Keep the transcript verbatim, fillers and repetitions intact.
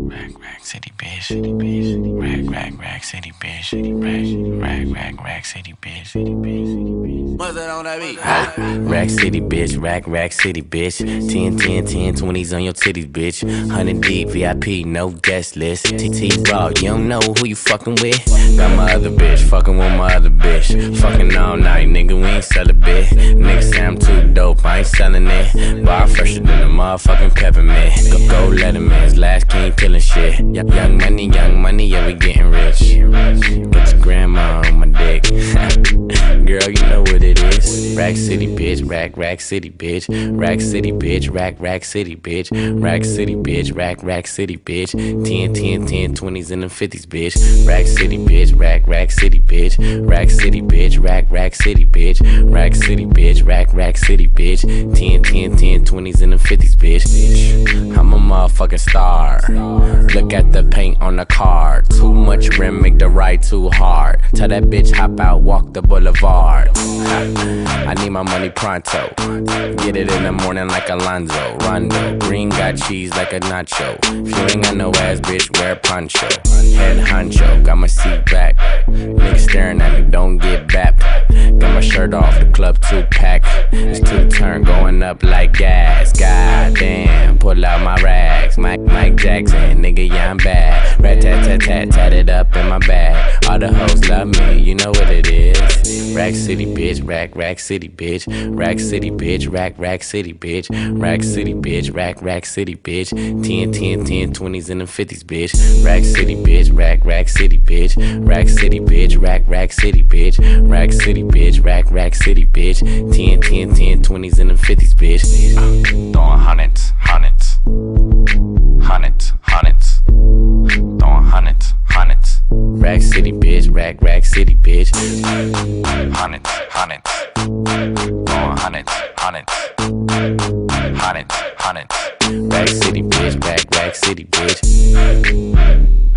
Rack, rack, city, bitch. City, bitch. Rack, rack, rack, city, bitch. Rack, rack, rack, rack, city, bitch. City, bitch. City, bitch. What's that on that beat? Rack city, bitch. Rack, rack, city, bitch. ten, ten, ten, twenties on your titties, bitch. one hundred deep, V I P, no guest list. T T raw, you don't know who you fucking with. Got my other bitch, fucking with my other bitch. Fucking all night, nigga, we ain't sell a bit. Nigga say I'm too dope, I ain't selling it. Bar fresher than a motherfucking peppermint. Go, go Letterman's last king killing shit. Young money, young money, yeah, we getting rich. Get your grandma on my dick. Girl, you know what it is. Rack city, bitch. Rack, rack city, bitch. Rack city, bitch. Rack, rack city, bitch. Rack city, bitch. Rack, rack city, bitch. ten, ten, ten, twenties and the fifties, bitch. Rack city, bitch. Rack, rack city, bitch. Rack city, bitch. Rack, rack city, bitch. Rack city, bitch. Rack, rack city, bitch. ten, ten, ten, twenties and the fifties, bitch. I'm a motherfucking star. Look at the paint on the car. Too much rim, make the ride too hard. Tell that bitch hop out, walk the boulevard. I need my money pronto. Get it in the morning like Alonzo. Rondo, green got cheese like a nacho. If you ain't got no ass, bitch, wear a poncho. Head honcho, got my seat back. Niggas staring at me, don't get bapped. Got my shirt off, the club two pack. It's two turn going up like gas. God damn, pull out my rags. Mike, Mike Jackson, nigga, yeah, I'm bad. Rat tat tat tat, tat it up in my bag. All the hoes love me, you know what it is. Rack city, bitch, rack, rack city, bitch. Rack city, bitch, rack, rack city, bitch. Rack city, bitch, rack, rack city, bitch. ten, ten, ten, twenties and the fifties, bitch. Rack city, bitch, rack, rack city, bitch. Rack city, bitch, rack, rack city, bitch. Rack city, bitch, rack, rack city, bitch. ten, ten, ten, twenties and the fifties, bitch. Uh, throwing hundreds, hundreds. Hundreds, hundreds. Throwing hundreds, hundreds. Rack city, bitch, rack, rack city, bitch. Hundreds, hundreds. Throwing hundreds, hundreds. Hundreds, hundreds. Rack city, bitch, rack, rack city, bitch.